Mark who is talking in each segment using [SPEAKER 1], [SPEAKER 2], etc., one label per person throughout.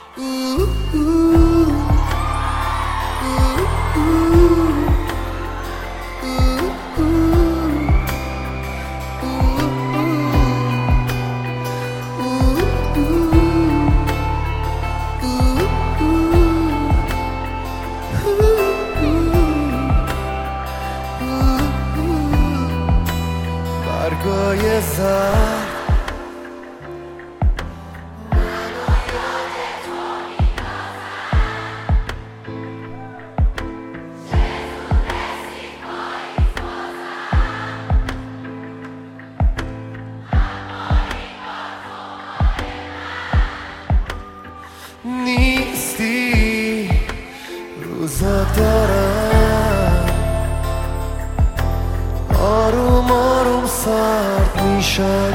[SPEAKER 1] برگای زرد نیستی، روزا دارم آروم آروم سرد میشن،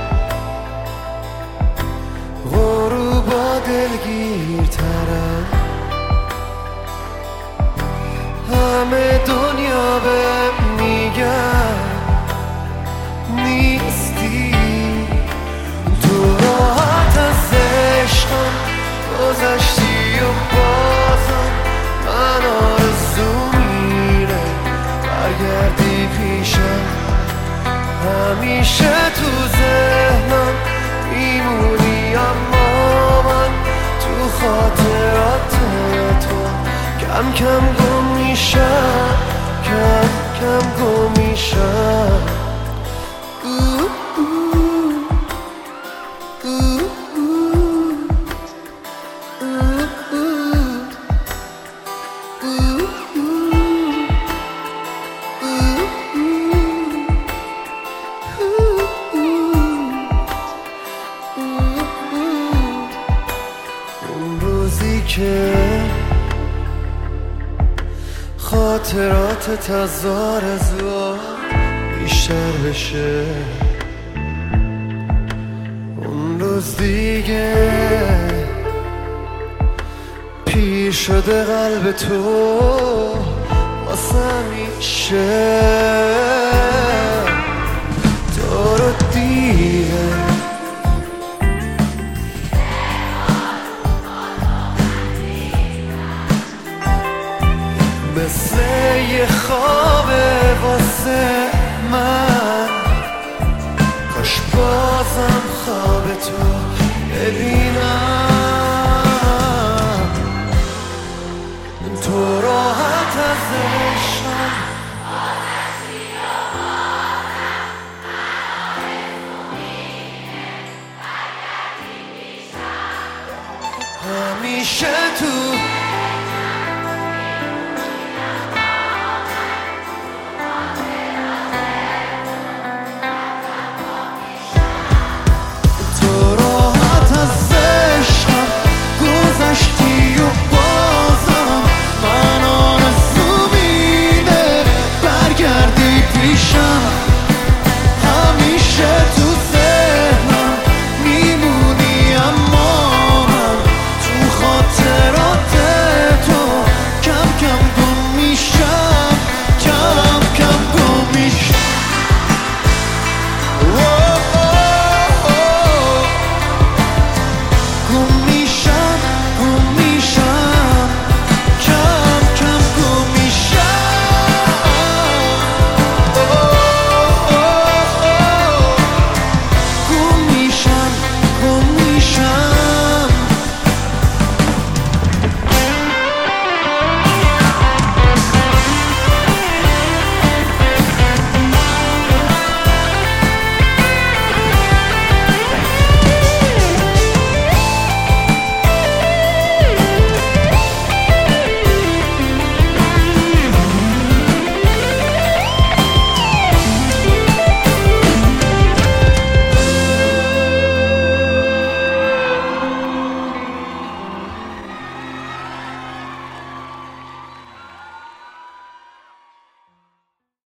[SPEAKER 1] غروبا دلگیرترن، همه دنیا به میگن نیستی، تو راحت از عشقم گذشتی و بازم من آرزو میره برگردی پیشم، همیشه تو ذهنم میمونی اما من تو خاطرات تو کم کم گم میشم، کم کم گم میشم. اون روزی که خاطراتت از آرزوها بیشتر بشه، اون روز دیگه پیر شده قلب تو واسه همیشه، تو رو دیگه مثل یه خوابه واسه من، کاش بازم خواب تو ببینم، تو راحت از عشقم همیشه تو